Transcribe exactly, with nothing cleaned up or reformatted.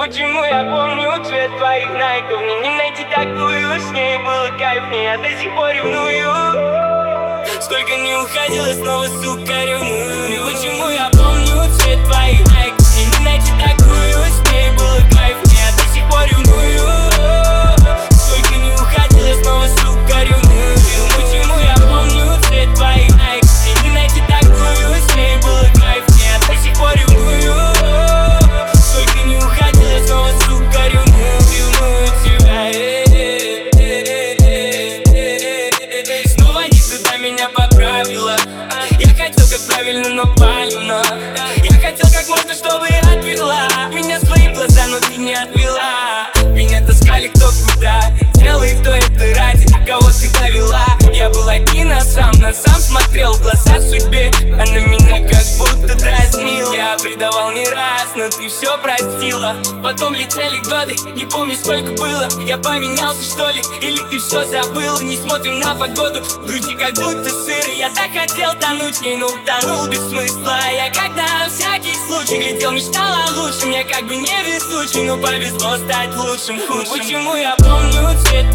Почему я помню цвет твоих найков? Мне не найти такую, с ней было кайфнее, я до сих пор ревную. Сколько не уходила, снова, сука, ревную. Почему я помню цвет твоих найков? Мне не найти такую, с ней было кайфнее, я до сих пор ревную. Сколько не уходила, снова, сука, ревную. Почему я помню цвет твоих найков? Мне не найти такую, с ней было кайфнее, я до сих пор ревную. Сколько не уходила, снова, сука, ревную, ревную тебя. Снова не туда меня поправила. Я хотел как правильно, но правильно. Я хотел как можно, чтобы отвела меня свои глаза, но ты не отвела. Меня таскали кто куда, делай кто это ради кого ты довела. Я был один, а сам на сам смотрел в глаза судьбе. Она меня как будто дразнила. Я предавал не раз, но ты все простила. Потом летели годы, не помню сколько было. Я поменялся что ли, или ты все забыла? Не смотрим на погоду, в груди как будто сыр. Я так хотел тонуть в ней, но утонул без смысла. Я когда на всякий случай глядел, мечтал о лучшем. Я как бы не везучий, но повезло стать лучшим худшим. Почему я помню цвет